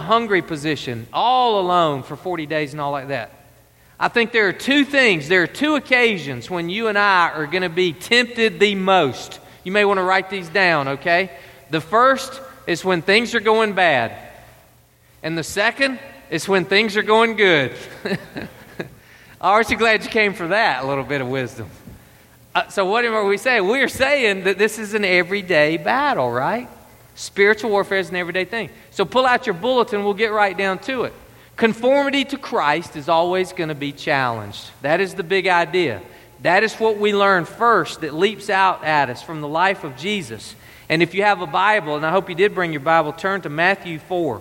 hungry position, all alone for 40 days and all like that. I think there are two occasions when you and I are going to be tempted the most. You may want to write these down, okay? The first is when things are going bad. And the second is when things are going good. Aren't you glad you came for that, a little bit of wisdom? So what are we saying? We are saying that this is an everyday battle, right? Spiritual warfare is an everyday thing. So pull out your bulletin, we'll get right down to it. Conformity to Christ is always going to be challenged. That is the big idea. That is what we learn first that leaps out at us from the life of Jesus. And if you have a Bible, and I hope you did bring your Bible, turn to Matthew 4.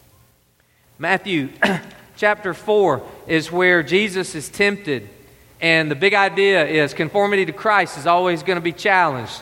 Matthew chapter 4 is where Jesus is tempted. And the big idea is conformity to Christ is always going to be challenged.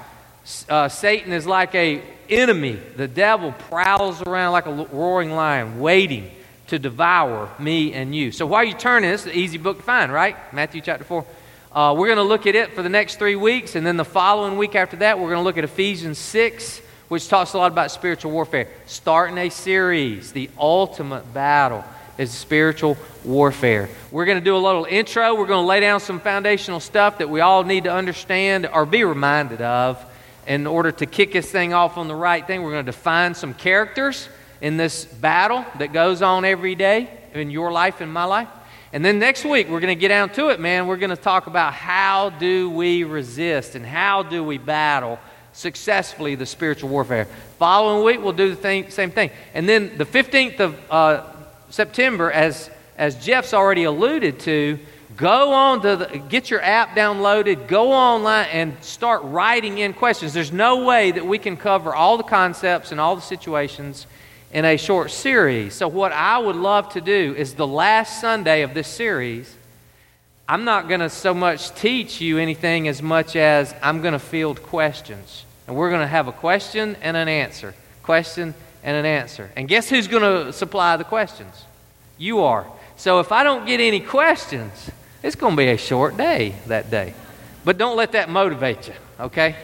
Satan is like an enemy. The devil prowls around like a roaring lion, waiting to devour me and you. So while you're turning, this is an easy book to find, right? Matthew chapter 4. We're going to look at it for the next 3 weeks, and then the following week after that, we're going to look at Ephesians 6, which talks a lot about spiritual warfare. Starting a series, the ultimate battle is spiritual warfare. We're going to do a little intro. We're going to lay down some foundational stuff that we all need to understand or be reminded of in order to kick this thing off on the right thing. We're going to define some characters in this battle that goes on every day in your life and my life. And then next week, we're going to get down to it, man. We're going to talk about how do we resist and how do we battle successfully the spiritual warfare. Following week, we'll do the same thing. And then the 15th of September, as Jeff's already alluded to, go on to get your app downloaded, go online and start writing in questions. There's no way that we can cover all the concepts and all the situations in a short series. So what I would love to do is the last Sunday of this series, I'm not going to so much teach you anything as much as I'm going to field questions. And we're going to have a question and an answer. Question and an answer. And guess who's going to supply the questions? You are. So if I don't get any questions, it's going to be a short day that day. But don't let that motivate you, okay?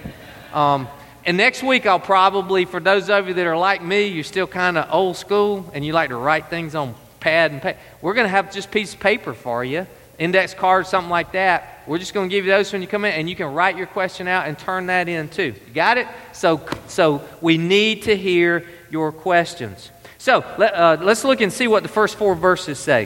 And next week I'll probably, for those of you that are like me, you're still kind of old school and you like to write things on pad and paper, we're going to have just a piece of paper for you, index card, something like that. We're just going to give you those when you come in, and you can write your question out and turn that in too. You got it? So we need to hear your questions. So let's look and see what the first 4 verses say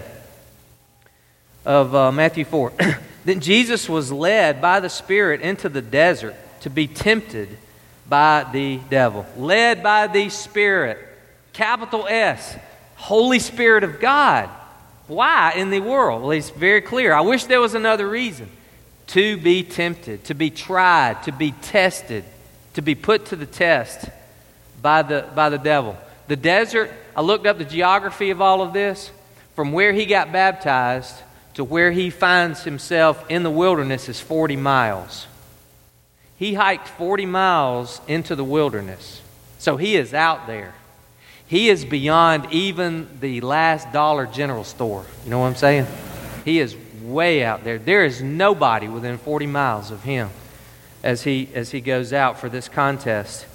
of Matthew 4. Then Jesus was led by the Spirit into the desert to be tempted by the devil. Led by the Spirit. Capital S. Holy Spirit of God. Why in the world? Well, it's very clear. I wish there was another reason. To be tempted, to be tried, to be tested, to be put to the test by the devil. The desert, I looked up the geography of all of this. From where he got baptized to where he finds himself in the wilderness is 40 miles. He hiked 40 miles into the wilderness. So he is out there. He is beyond even the last Dollar General store. You know what I'm saying? He is way out there. There is nobody within 40 miles of him as he goes out for this contest.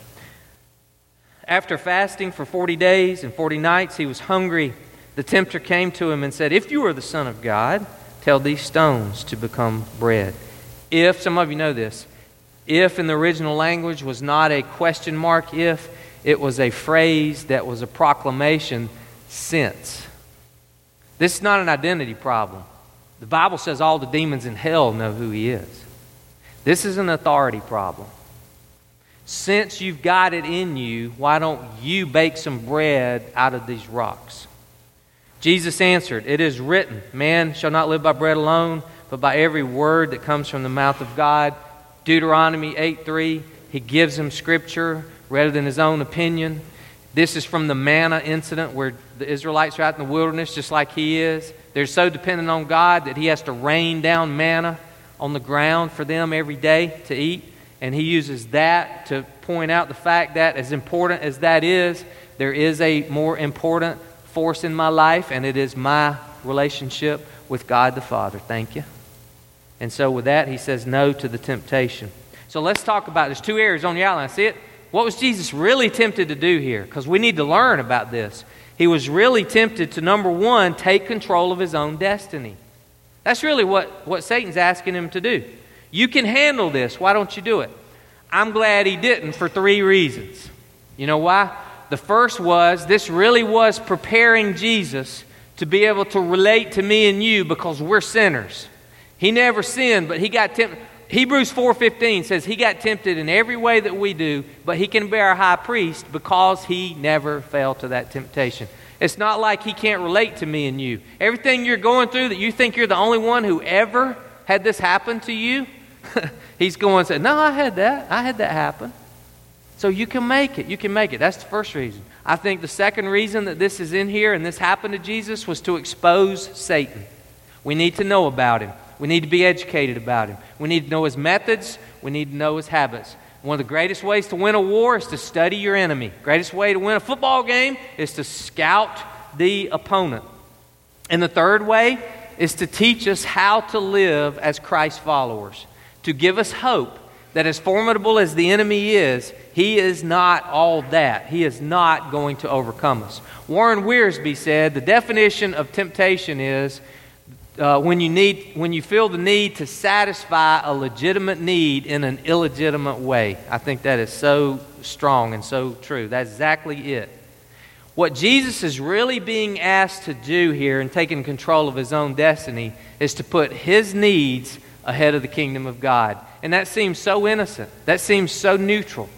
After fasting for 40 days and 40 nights, he was hungry. The tempter came to him and said, "If you are the Son of God, tell these stones to become bread." If, some of you know this, if in the original language was not a question mark if, it was a phrase that was a proclamation, since. This is not an identity problem. The Bible says all the demons in hell know who he is. This is an authority problem. Since you've got it in you, why don't you bake some bread out of these rocks? Jesus answered, "It is written, man shall not live by bread alone, but by every word that comes from the mouth of God." Deuteronomy 8:3, he gives him scripture rather than his own opinion. This is from the manna incident where the Israelites are out in the wilderness just like he is. They're so dependent on God that he has to rain down manna on the ground for them every day to eat. And he uses that to point out the fact that as important as that is, there is a more important force in my life, and it is my relationship with God the Father. Thank you. And so with that, he says no to the temptation. So let's talk about, there's 2 areas on the outline. See it? What was Jesus really tempted to do here? Because we need to learn about this. He was really tempted to, number one, take control of his own destiny. That's really what Satan's asking him to do. You can handle this. Why don't you do it? I'm glad he didn't for 3 reasons. You know why? The first was, this really was preparing Jesus to be able to relate to me and you because we're sinners. He never sinned, but he got tempted. Hebrews 4:15 says he got tempted in every way that we do, but he can be our high priest because he never fell to that temptation. It's not like he can't relate to me and you. Everything you're going through that you think you're the only one who ever had this happen to you, he's going to say, no, I had that happen. So you can make it. You can make it. That's the first reason. I think the second reason that this is in here and this happened to Jesus was to expose Satan. We need to know about him. We need to be educated about him. We need to know his methods. We need to know his habits. One of the greatest ways to win a war is to study your enemy. Greatest way to win a football game is to scout the opponent. And the third way is to teach us how to live as Christ followers. To give us hope that as formidable as the enemy is, he is not all that. He is not going to overcome us. Warren Wiersbe said the definition of temptation is when you feel the need to satisfy a legitimate need in an illegitimate way. I think that is so strong and so true. That's exactly it. What Jesus is really being asked to do here in taking control of his own destiny is to put his needs ahead of the kingdom of God. And that seems so innocent. That seems so neutral.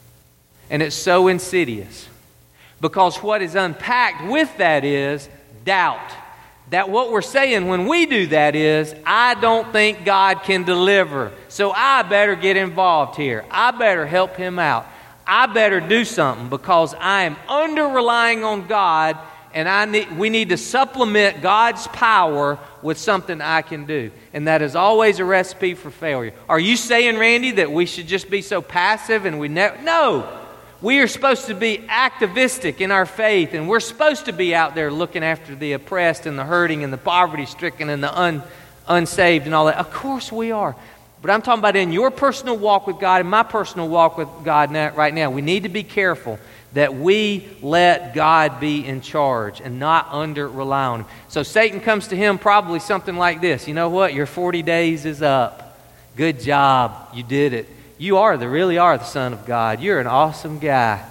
And it's so insidious. Because what is unpacked with that is doubt. That what we're saying when we do that is, I don't think God can deliver, so I better get involved here. I better help him out. I better do something because I am under-relying on God, and we need to supplement God's power with something I can do. And that is always a recipe for failure. Are you saying, Randy, that we should just be so passive and we never... No! We are supposed to be activistic in our faith, and we're supposed to be out there looking after the oppressed and the hurting and the poverty-stricken and the unsaved and all that. Of course we are. But I'm talking about in your personal walk with God and my personal walk with God right now. We need to be careful that we let God be in charge and not under-rely on him. So Satan comes to him probably something like this. You know what? Your 40 days is up. Good job. You did it. You really are the Son of God. You're an awesome guy.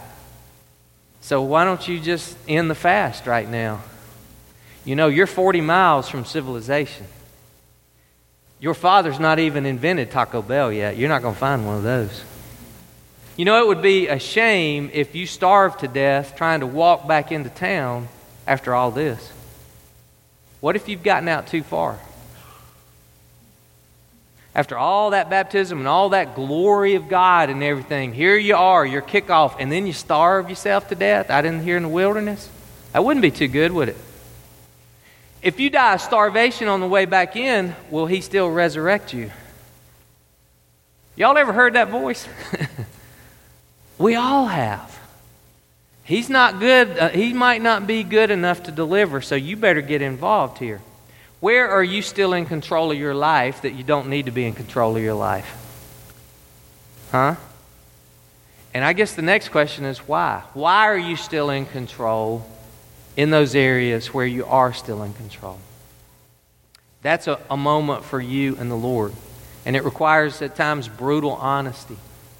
So why don't you just end the fast right now? You know, you're 40 miles from civilization. Your father's not even invented Taco Bell yet. You're not going to find one of those. You know, it would be a shame if you starved to death trying to walk back into town after all this. What if you've gotten out too far? After all that baptism and all that glory of God and everything, here you are, your kickoff, and then you starve yourself to death out in here in the wilderness? That wouldn't be too good, would it? If you die of starvation on the way back in, will he still resurrect you? Y'all ever heard that voice? We all have. He's not good. He might not be good enough to deliver, so you better get involved here. Where are you still in control of your life that you don't need to be in control of your life? Huh? And I guess the next question is why? Why are you still in control in those areas where you are still in control? That's a moment for you and the Lord. And it requires at times brutal honesty.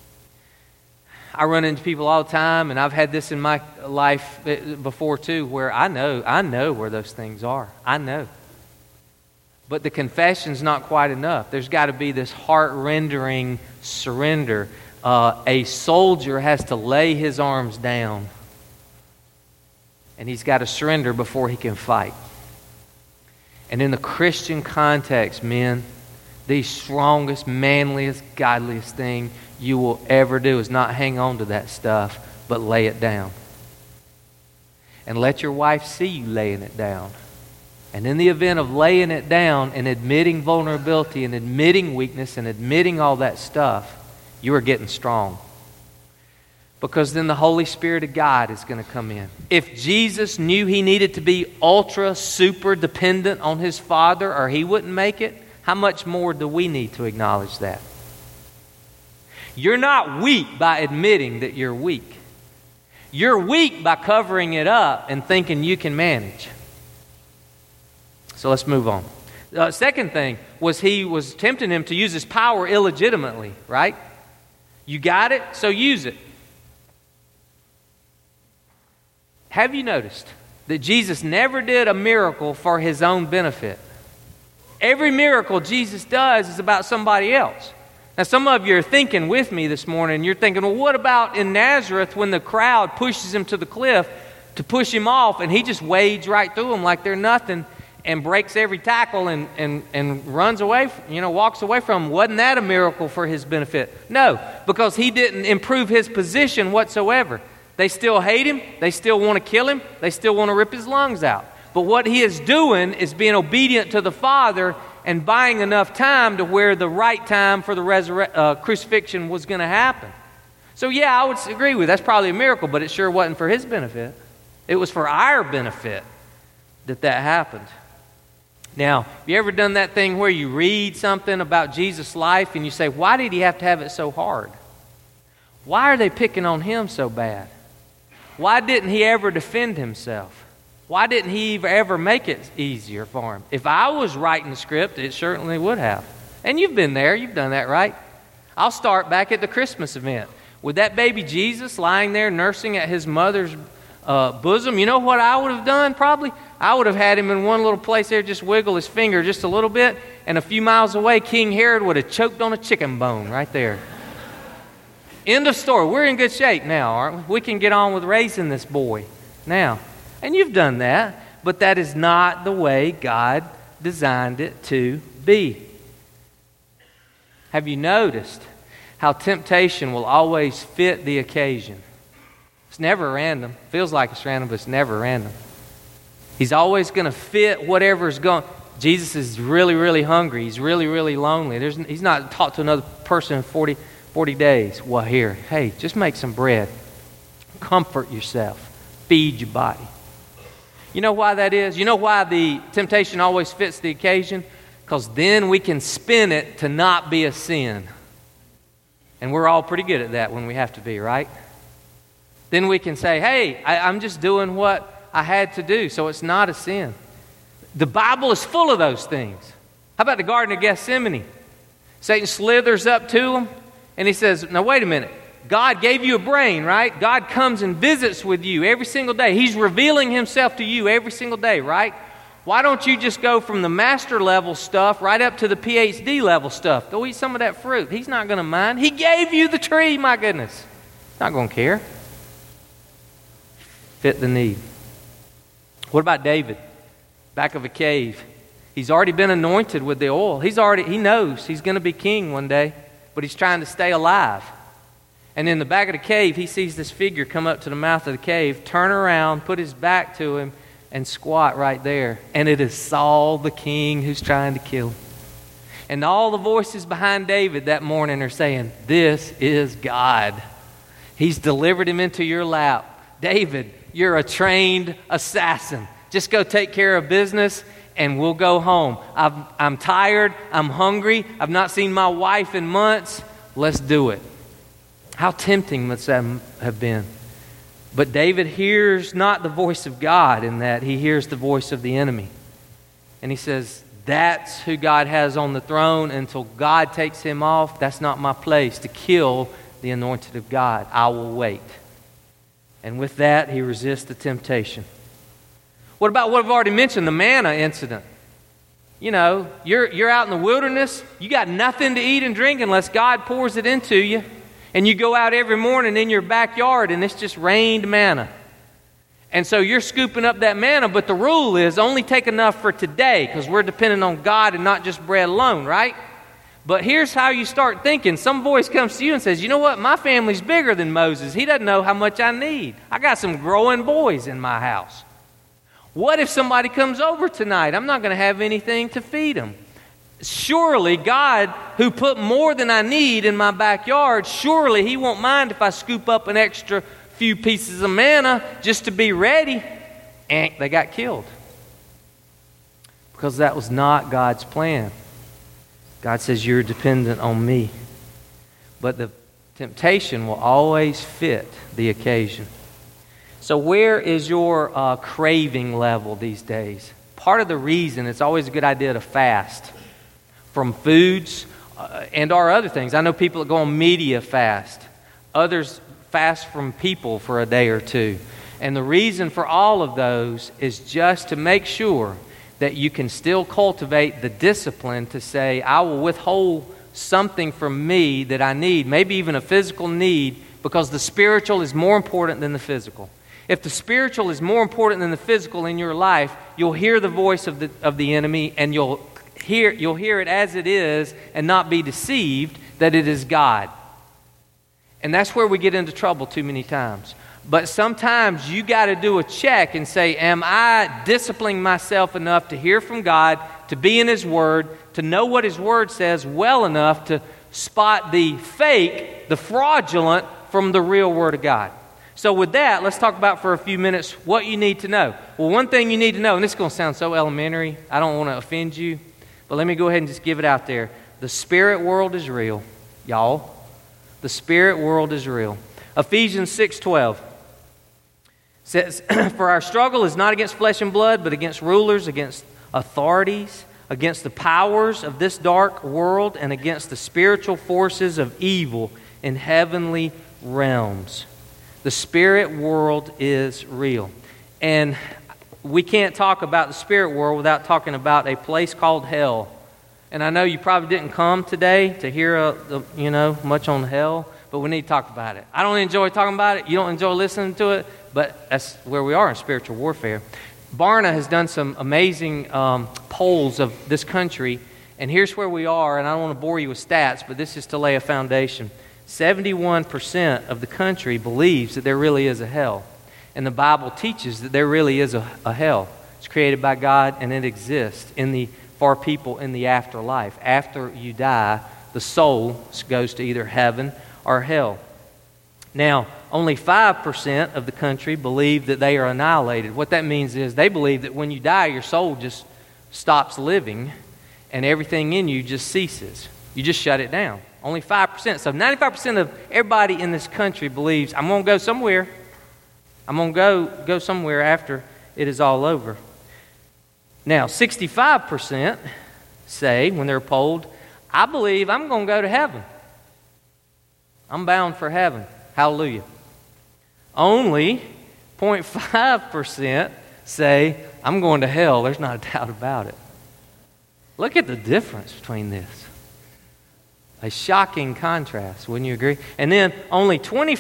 I run into people all the time, and I've had this in my life before too, where I know where those things are. I know. But the confession's not quite enough. There's got to be this heart-rendering surrender. A soldier has to lay his arms down, and he's got to surrender before he can fight. And in the Christian context, men, the strongest, manliest, godliest thing you will ever do is not hang on to that stuff, but lay it down. And let your wife see you laying it down. And in the event of laying it down and admitting vulnerability and admitting weakness and admitting all that stuff, you are getting strong. Because then the Holy Spirit of God is going to come in. If Jesus knew he needed to be ultra, super dependent on his Father or he wouldn't make it, how much more do we need to acknowledge that? You're not weak by admitting that you're weak. You're weak by covering it up and thinking you can manage. So let's move on. The second thing was he was tempting him to use his power illegitimately, right? You got it, so use it. Have you noticed that Jesus never did a miracle for his own benefit? Every miracle Jesus does is about somebody else. Now, some of you are thinking with me this morning, you're thinking, well, what about in Nazareth when the crowd pushes him to the cliff to push him off and he just wades right through them like they're nothing and breaks every tackle and runs away, walks away from them? Wasn't that a miracle for his benefit? No, because he didn't improve his position whatsoever. They still hate him. They still want to kill him. They still want to rip his lungs out. But what he is doing is being obedient to the Father and buying enough time to where the right time for the crucifixion was going to happen. So yeah, I would agree with you. That's probably a miracle, but it sure wasn't for his benefit. It was for our benefit that happened. Now, have you ever done that thing where you read something about Jesus' life and you say, why did he have to have it so hard? Why are they picking on him so bad? Why didn't he ever defend himself? Why didn't he ever make it easier for him? If I was writing the script, it certainly would have. And you've been there. You've done that, right? I'll start back at the Christmas event. With that baby Jesus lying there nursing at his mother's bosom, you know what I would have done probably? I would have had him in one little place there, just wiggle his finger just a little bit, and a few miles away, King Herod would have choked on a chicken bone right there. End of story. We're in good shape now, aren't we? We can get on with raising this boy now. And you've done that, but that is not the way God designed it to be. Have you noticed how temptation will always fit the occasion? It's never random. Feels like it's random, but it's never random. He's always going to fit whatever's going. Jesus is really, really hungry. He's really, really lonely. He's not talked to another person in 40 days. Well, here, hey, just make some bread. Comfort yourself. Feed your body. You know why that is? You know why the temptation always fits the occasion? Because then we can spin it to not be a sin. And we're all pretty good at that when we have to be, right? Then we can say, hey, I'm just doing what I had to do, so it's not a sin. The Bible is full of those things. How about the Garden of Gethsemane? Satan slithers up to him, and he says, now wait a minute. God gave you a brain, right? God comes and visits with you every single day. He's revealing himself to you every single day, right? Why don't you just go from the master level stuff right up to the PhD level stuff? Go eat some of that fruit. He's not going to mind. He gave you the tree, my goodness. He's not going to care. Fit the need. What about David? Back of a cave. He's already been anointed with the oil. He knows he's going to be king one day, but he's trying to stay alive. And in the back of the cave, he sees this figure come up to the mouth of the cave, turn around, put his back to him, and squat right there. And it is Saul the king who's trying to kill him. And all the voices behind David that morning are saying, this is God. He's delivered him into your lap. David, you're a trained assassin. Just go take care of business and we'll go home. I'm tired. I'm hungry. I've not seen my wife in months. Let's do it. How tempting must that have been? But David hears not the voice of God in that. He hears the voice of the enemy. And he says, that's who God has on the throne. Until God takes him off, that's not my place to kill the anointed of God. I will wait. And with that, he resists the temptation. What about what I've already mentioned, the manna incident? You know, you're out in the wilderness. You got nothing to eat and drink unless God pours it into you. And you go out every morning in your backyard and it's just rained manna. And so you're scooping up that manna, but the rule is only take enough for today because we're dependent on God and not just bread alone, right? But here's how you start thinking. Some voice comes to you and says, you know what? My family's bigger than Moses. He doesn't know how much I need. I got some growing boys in my house. What if somebody comes over tonight? I'm not going to have anything to feed them. Surely God, who put more than I need in my backyard, surely he won't mind if I scoop up an extra few pieces of manna just to be ready. And they got killed. Because that was not God's plan. God says, you're dependent on me. But the temptation will always fit the occasion. So where is your craving level these days? Part of the reason it's always a good idea to fast from foods and or other things. I know people that go on media fast. Others fast from people for a day or two. And the reason for all of those is just to make sure that you can still cultivate the discipline to say, I will withhold something from me that I need, maybe even a physical need, because the spiritual is more important than the physical. If the spiritual is more important than the physical in your life, you'll hear the voice of the enemy, and you'll hear it as it is and not be deceived that it is God. And that's where we get into trouble too many times. But sometimes you got to do a check and say, am I disciplining myself enough to hear from God, to be in His Word, to know what His Word says well enough to spot the fake, the fraudulent, from the real Word of God? So with that, let's talk about for a few minutes what you need to know. Well, one thing you need to know, and this is going to sound so elementary, I don't want to offend you, but let me go ahead and just give it out there. The spirit world is real, y'all. The spirit world is real. Ephesians 6:12 says, for our struggle is not against flesh and blood, but against rulers, against authorities, against the powers of this dark world, and against the spiritual forces of evil in heavenly realms. The spirit world is real. And we can't talk about the spirit world without talking about a place called hell. And I know you probably didn't come today to hear much on hell, but we need to talk about it. I don't enjoy talking about it. You don't enjoy listening to it, but that's where we are in spiritual warfare. Barna has done some amazing polls of this country, and here's where we are, and I don't want to bore you with stats, but this is to lay a foundation. 71% of the country believes that there really is a hell. And the Bible teaches that there really is a hell. It's created by God, and it exists for people in the afterlife. After you die, the soul goes to either heaven or hell. Now, only 5% of the country believe that they are annihilated. What that means is they believe that when you die, your soul just stops living and everything in you just ceases. You just shut it down. Only 5%. So 95% of everybody in this country believes, I'm going to go somewhere. I'm going to go somewhere after it is all over. Now, 65% say, when they're polled, I believe I'm going to go to heaven. I'm bound for heaven. Hallelujah. Only 0.5% say, I'm going to hell. There's not a doubt about it. Look at the difference between this. A shocking contrast, wouldn't you agree? And then only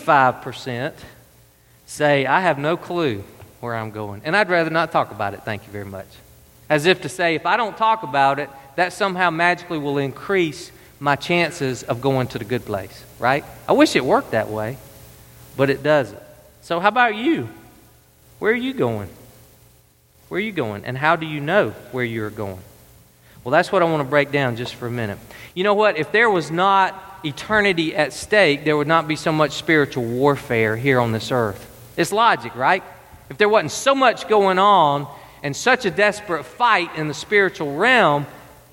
25% say, I have no clue where I'm going. And I'd rather not talk about it, thank you very much. As if to say, if I don't talk about it, that somehow magically will increase my chances of going to the good place, right? I wish it worked that way, but it doesn't. So how about you? Where are you going? Where are you going? And how do you know where you're going? Well, that's what I want to break down just for a minute. You know what? If there was not eternity at stake, there would not be so much spiritual warfare here on this earth. It's logic, right? If there wasn't so much going on and such a desperate fight in the spiritual realm,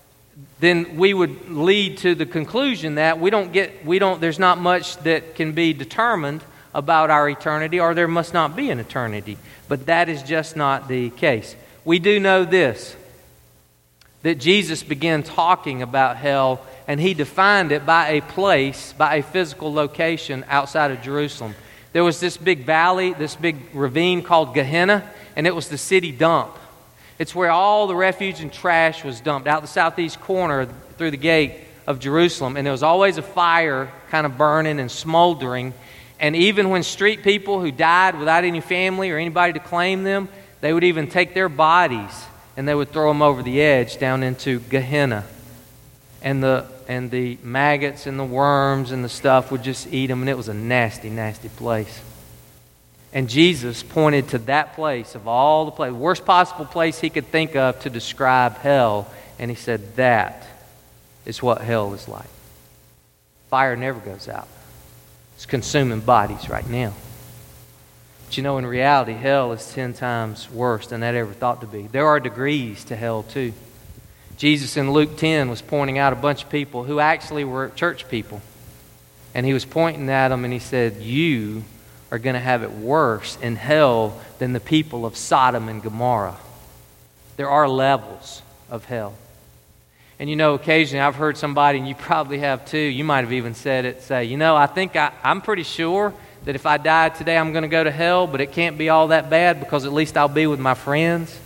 then we would lead to the conclusion that there's not much that can be determined about our eternity, or there must not be an eternity. But that is just not the case. We do know this, that Jesus began talking about hell, and He defined it by a place, by a physical location outside of Jerusalem. There was this big valley, this big ravine called Gehenna, and it was the city dump. It's where all the refuge and trash was dumped, out the southeast corner through the gate of Jerusalem. And there was always a fire kind of burning and smoldering. And even when street people who died without any family or anybody to claim them, they would even take their bodies and they would throw them over the edge down into Gehenna. And the maggots and the worms and the stuff would just eat them. And it was a nasty, nasty place. And Jesus pointed to that place of all the places, worst possible place He could think of to describe hell. And He said, that is what hell is like. Fire never goes out. It's consuming bodies right now. But you know, in reality, hell is 10 times worse than that ever thought to be. There are degrees to hell too. Jesus in Luke 10 was pointing out a bunch of people who actually were church people. And He was pointing at them and He said, you are going to have it worse in hell than the people of Sodom and Gomorrah. There are levels of hell. And occasionally I've heard somebody, and you probably have too, you might have even said it, say, I'm pretty sure that if I died today I'm going to go to hell, but it can't be all that bad because at least I'll be with my friends.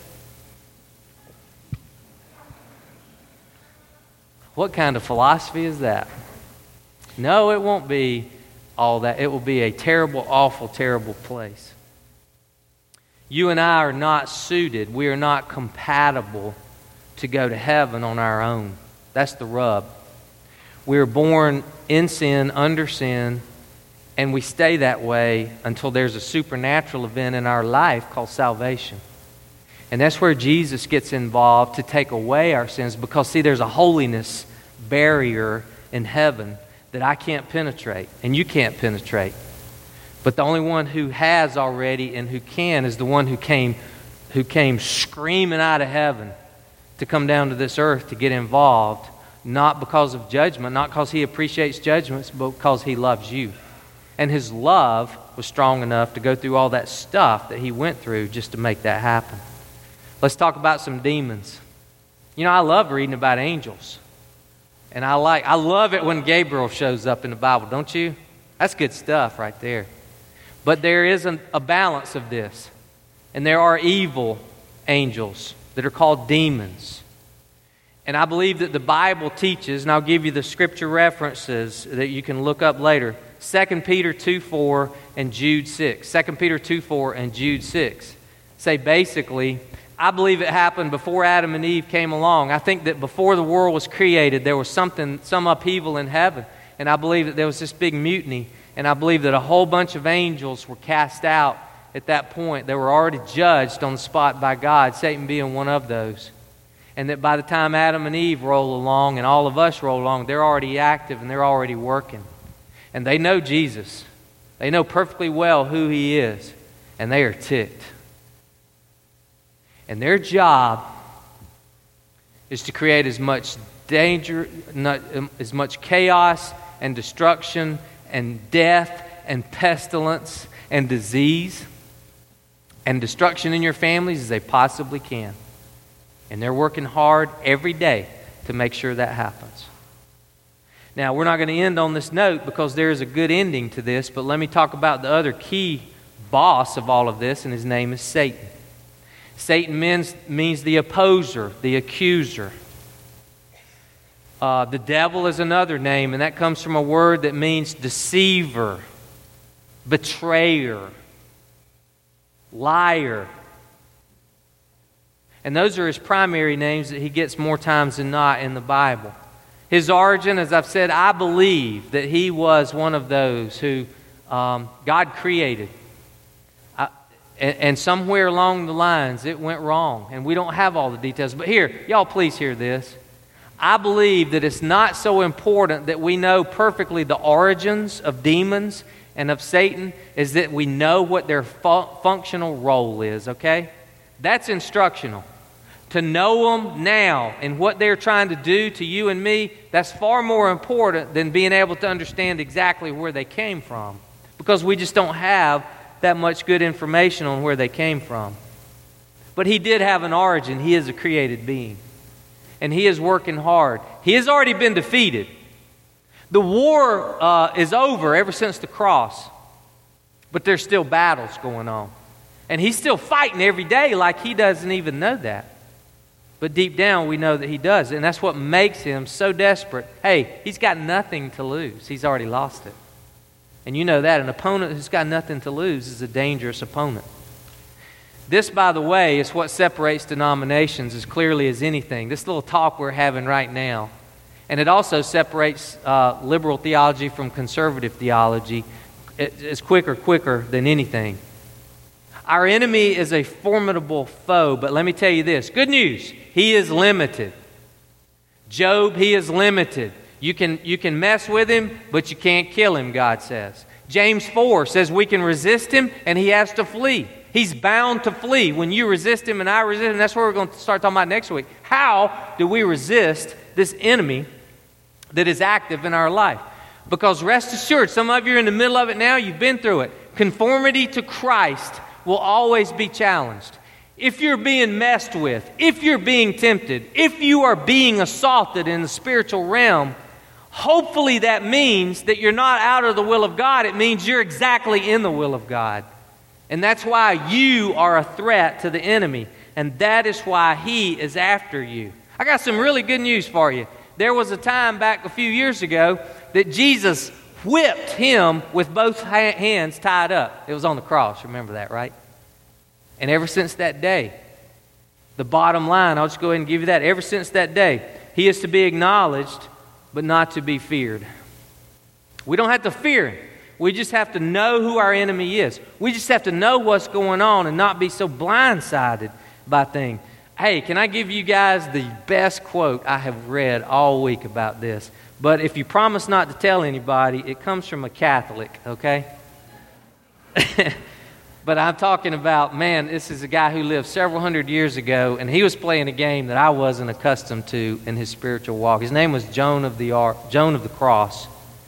What kind of philosophy is that? No, it won't be all that. It will be a terrible, awful, terrible place. You and I are not suited. We are not compatible to go to heaven on our own. That's the rub. We are born in sin, under sin, and we stay that way until there's a supernatural event in our life called salvation. And that's where Jesus gets involved to take away our sins, because, see, there's a holiness barrier in heaven that I can't penetrate, and you can't penetrate. But the only one who has already and who can is the one who came screaming out of heaven to come down to this earth to get involved, not because of judgment, not because he appreciates judgments, but because he loves you. And his love was strong enough to go through all that stuff that he went through just to make that happen. Let's talk about some demons. I love reading about angels. And I love it when Gabriel shows up in the Bible, don't you? That's good stuff right there. But there is a balance of this. And there are evil angels that are called demons. And I believe that the Bible teaches, and I'll give you the scripture references that you can look up later, 2 Peter 2:4 and Jude 6. 2 Peter 2:4 and Jude 6 say basically, I believe it happened before Adam and Eve came along. I think that before the world was created, there was some upheaval in heaven. And I believe that there was this big mutiny. And I believe that a whole bunch of angels were cast out at that point. They were already judged on the spot by God, Satan being one of those. And that by the time Adam and Eve roll along and all of us roll along, they're already active and they're already working. And they know Jesus. They know perfectly well who He is. And they are ticked. And their job is to create as much danger, as much chaos and destruction and death and pestilence and disease and destruction in your families as they possibly can. And they're working hard every day to make sure that happens. Now, we're not going to end on this note because there is a good ending to this, but let me talk about the other key boss of all of this, and his name is Satan. Satan means the opposer, the accuser. The devil is another name, and that comes from a word that means deceiver, betrayer, liar. And those are his primary names that he gets more times than not in the Bible. His origin, as I've said, I believe that he was one of those who God created. And somewhere along the lines it went wrong. And we don't have all the details. But here, y'all please hear this. I believe that it's not so important that we know perfectly the origins of demons and of Satan, is that we know what their functional role is, okay? That's instructional. To know them now and what they're trying to do to you and me, that's far more important than being able to understand exactly where they came from. Because we just don't have that much good information on where they came from. But he did have an origin. He is a created being. And he is working hard. He has already been defeated. The war is over ever since the cross. But there's still battles going on. And he's still fighting every day like he doesn't even know that. But deep down we know that he does. And that's what makes him so desperate. Hey, he's got nothing to lose. He's already lost it. And you know that. An opponent who's got nothing to lose is a dangerous opponent. This, by the way, is what separates denominations as clearly as anything. This little talk we're having right now. And it also separates liberal theology from conservative theology. It's quicker than anything. Our enemy is a formidable foe, but let me tell you this. Good news, he is limited. Job, he is limited. You can mess with him, but you can't kill him, God says. James 4 says we can resist him, and he has to flee. He's bound to flee. When you resist him and I resist him, that's what we're going to start talking about next week. How do we resist this enemy that is active in our life? Because rest assured, some of you are in the middle of it now, you've been through it. Conformity to Christ will always be challenged. If you're being messed with, if you're being tempted, if you are being assaulted in the spiritual realm, hopefully that means that you're not out of the will of God. It means you're exactly in the will of God. And that's why you are a threat to the enemy. And that is why he is after you. I got some really good news for you. There was a time back a few years ago that Jesus whipped him with both hands tied up. It was on the cross. Remember that, right? And ever since that day, the bottom line, I'll just go ahead and give you that. Ever since that day, he is to be acknowledged, but not to be feared. We don't have to fear him. We just have to know who our enemy is. We just have to know what's going on and not be so blindsided by things. Hey, can I give you guys the best quote I have read all week about this? But if you promise not to tell anybody, it comes from a Catholic, okay? But I'm talking about, man, this is a guy who lived several hundred years ago, and he was playing a game that I wasn't accustomed to in his spiritual walk. His name was Joan of the Cross.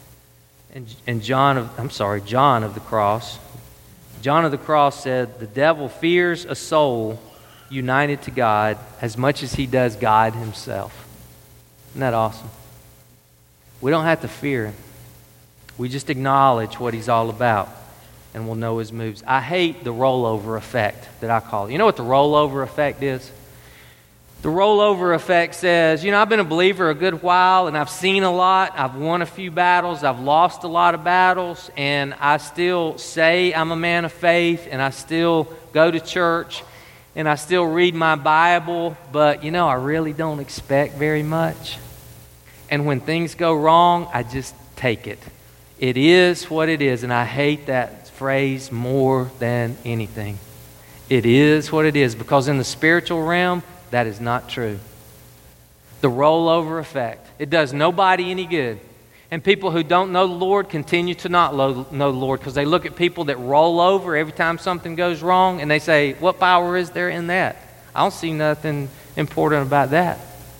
And John of the Cross. John of the Cross said, "The devil fears a soul united to God as much as he does God himself." Isn't that awesome? We don't have to fear him. We just acknowledge what he's all about, and we'll know his moves. I hate the rollover effect that I call it. You know what the rollover effect is? The rollover effect says, I've been a believer a good while, and I've seen a lot. I've won a few battles. I've lost a lot of battles, and I still say I'm a man of faith, and I still go to church, and I still read my Bible, but, I really don't expect very much. And when things go wrong, I just take it. It is what it is, and I hate that phrase more than anything. It is what it is, because in the spiritual realm, that is not true. The rollover effect. It does nobody any good. And people who don't know the Lord continue to not know the Lord, because they look at people that roll over every time something goes wrong, and they say, what power is there in that? I don't see nothing important about that.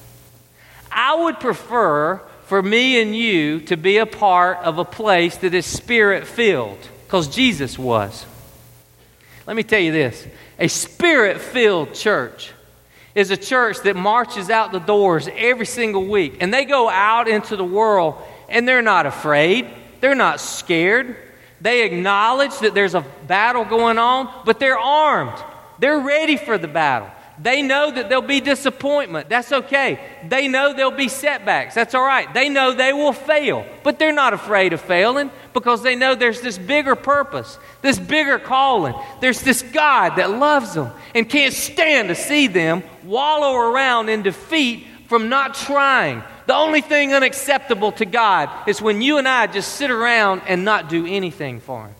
I would prefer for me and you to be a part of a place that is Spirit-filled, because Jesus was. Let me tell you this. A Spirit-filled church is a church that marches out the doors every single week. And they go out into the world, and they're not afraid. They're not scared. They acknowledge that there's a battle going on, but they're armed. They're ready for the battle. They know that there'll be disappointment. That's okay. They know there'll be setbacks. That's all right. They know they will fail, but they're not afraid of failing, because they know there's this bigger purpose, this bigger calling. There's this God that loves them and can't stand to see them wallow around in defeat from not trying. The only thing unacceptable to God is when you and I just sit around and not do anything for Him.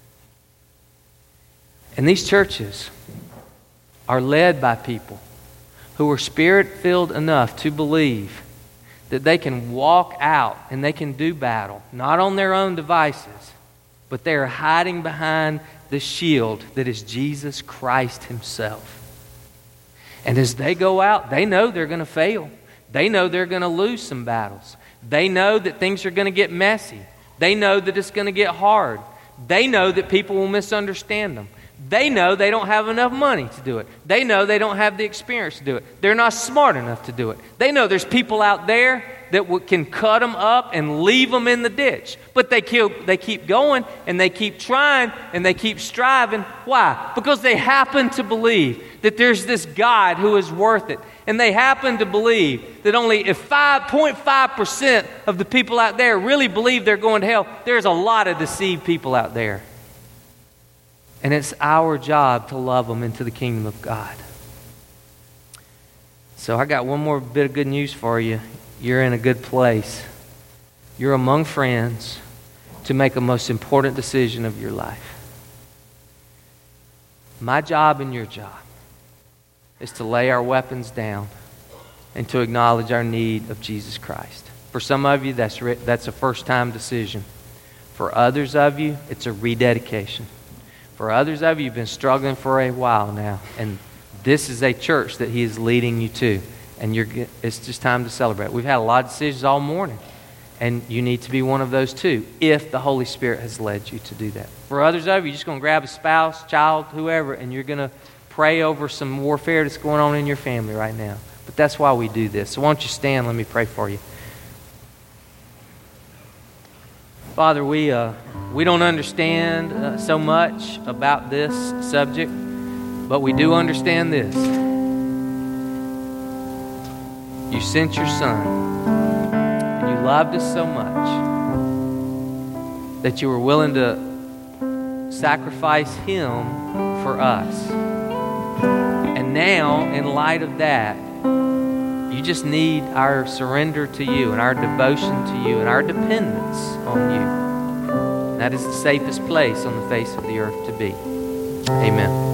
And these churches are led by people who are Spirit-filled enough to believe that they can walk out and they can do battle, not on their own devices, but they are hiding behind the shield that is Jesus Christ Himself. And as they go out, they know they're going to fail. They know they're going to lose some battles. They know that things are going to get messy. They know that it's going to get hard. They know that people will misunderstand them. They know they don't have enough money to do it. They know they don't have the experience to do it. They're not smart enough to do it. They know there's people out there that can cut them up and leave them in the ditch. But they keep going, and they keep trying, and they keep striving. Why? Because they happen to believe that there's this God who is worth it. And they happen to believe that only if 5.5% of the people out there really believe they're going to hell, there's a lot of deceived people out there. And it's our job to love them into the kingdom of God. So I got one more bit of good news for you. You're in a good place. You're among friends to make a most important decision of your life. My job and your job is to lay our weapons down and to acknowledge our need of Jesus Christ. For some of you, that's a first-time decision. For others of you, it's a rededication. For others of you, you've been struggling for a while now, and this is a church that He is leading you to, and it's just time to celebrate. We've had a lot of decisions all morning, And you need to be one of those too, if the Holy Spirit has led you to do that. For others of you, you're just going to grab a spouse, child, whoever, and you're going to pray over some warfare that's going on in your family right now. But that's why we do this. So why don't you stand, let me pray for you. Father, we don't understand so much about this subject, but we do understand this. You sent your Son, and you loved us so much that you were willing to sacrifice Him for us. And now, in light of that, you just need our surrender to you and our devotion to you and our dependence on you. That is the safest place on the face of the earth to be. Amen.